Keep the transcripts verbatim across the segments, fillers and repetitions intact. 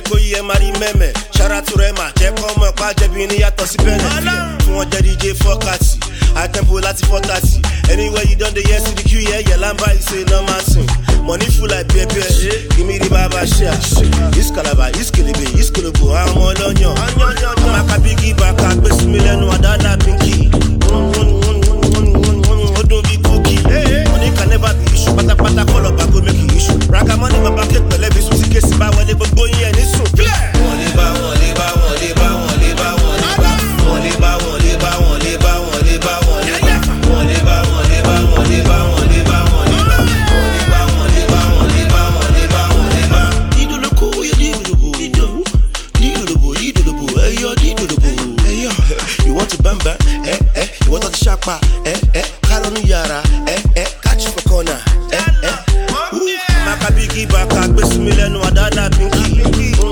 Eko ye mari meme, shout out to Rema. Check on my pa jebi ni yato si benefit. Fun oje D J four thirty, I tempo lati four thirty. Anywhere you done the yes to the Q, yeah, yeah, lamba is a no matter. Money full like paper, give me the baba share. This calabar, this kilibi, this kulubu, I'm all on you. I'm a biggie back, I best million, one dollar pinky. Don't be cookie. Money can never be issue, but a pata call up, I go make it issue. Raka money, my pocket, but let me see case about when they go in and it's so. Money, ba, money, ba, money, ba, money, ba, money, ba, money, ba, money, ba, money, ba, money, ba, money, ba, money, ba, money, ba, money, ba, money, ba, money, ba, money, ba, money, ba, money, ba, money, ba. Dido the cool, you dido the boo, dido, dido the boo, dido the boo, hey yo, dido the boo, hey yo. You want to bamba, eh, eh, you want to shakpa, eh, eh, Kalonu yara, eh, eh, catch you for corner, eh, eh. Maka biggie back, I best million, one dollar pinky.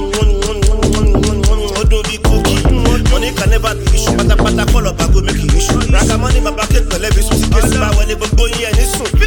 Don't be cookie. Money can never be issue, but a pata call up, I go make it issue. Raka money, my pocket, but let me see case about when they go in and it's so.